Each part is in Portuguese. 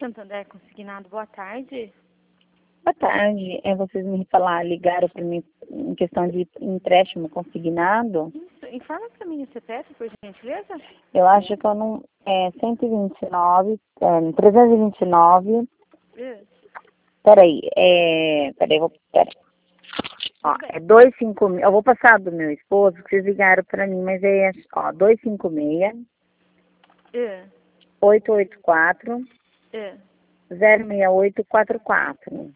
Santander Consignado, boa tarde. Boa tarde. Vocês me ligaram para mim em questão de empréstimo consignado. Isso. Informa para mim o CPF, por gentileza. Eu acho que eu não... 129, 329... Peraí, peraí. Ó, é 256... Eu vou passar do meu esposo, que vocês ligaram para mim, mas ó, 256... 884... 06844.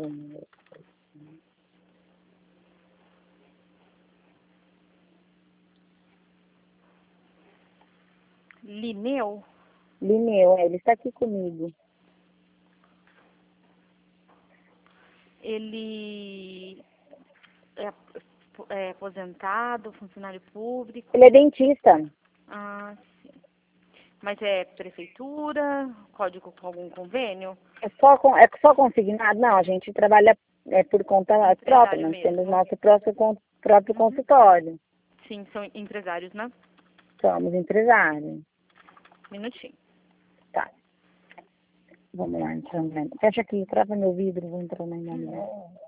Lineu? Lineu, ele está aqui comigo. Ele é aposentado, funcionário público? Ele é dentista. Ah, sim. Mas é prefeitura, código com algum convênio? É só consignado? Não, a gente trabalha por conta própria, nós temos nosso próprio consultório. Sim, são empresários, né? Somos empresários. Minutinho. Tá. Vamos lá, entrando. Fecha aqui, trava meu vidro, vou entrar na imobiliária.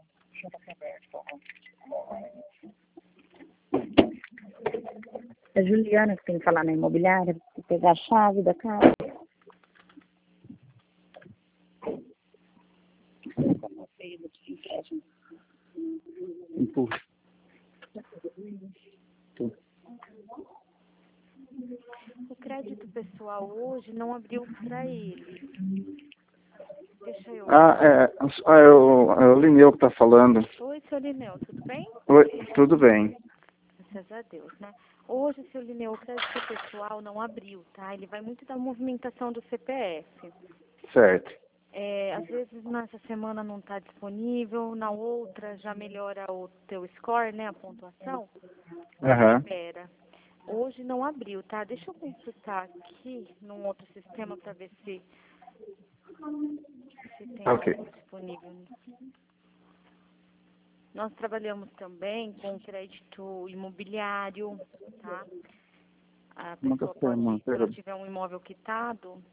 É a Juliana que tem que falar na imobiliária, pegar a chave da casa. O crédito pessoal hoje não abriu para ele. Deixa eu... É o Lineu que está falando. Oi, seu Lineu, tudo bem? Oi, tudo bem. Graças a Deus, né? Hoje, seu Lineu, o crédito pessoal não abriu, tá? Ele vai muito da movimentação do CPF. Certo. Às vezes nessa semana não está disponível, na outra já melhora o teu score, né? A pontuação. Espera. Hoje não abriu, tá? Deixa eu consultar aqui num outro sistema para ver se tem algo disponível. Nós trabalhamos também com crédito imobiliário, tá? A pessoa pode, se ela tiver um imóvel quitado...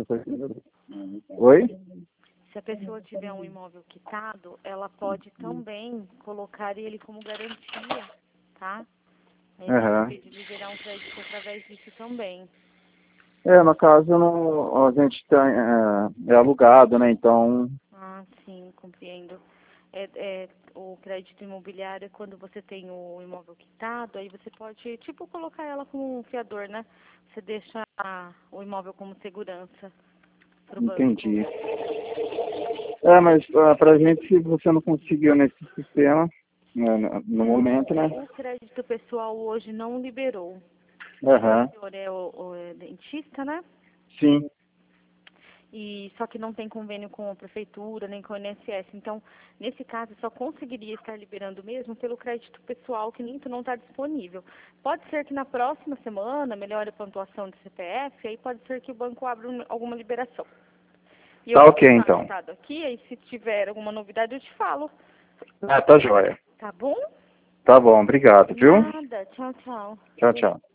Oi? Se a pessoa tiver um imóvel quitado, ela pode também colocar ele como garantia, tá? Aí a gente pode liberar um crédito através disso também. No caso, a gente é alugado, né? Então... Ah, sim, compreendo. O crédito imobiliário é quando você tem o imóvel quitado, aí você pode, tipo, colocar ela como um fiador, né? Você deixa o imóvel como segurança pro banco. Entendi. Mas pra gente, se você não conseguiu nesse sistema, no momento, né? O crédito pessoal hoje não liberou. O senhor é o dentista, né? Sim. E só que não tem convênio com a prefeitura, nem com o INSS. Então, nesse caso, só conseguiria estar liberando mesmo pelo crédito pessoal, que não está disponível. Pode ser que na próxima semana melhore a pontuação do CPF, aí pode ser que o banco abra alguma liberação. E eu Tá ok, então. anotado aqui, aí se tiver alguma novidade eu te falo. Tá joia. Tá bom? Tá bom, obrigado, viu? Nada. Tchau, tchau. Tchau, tchau.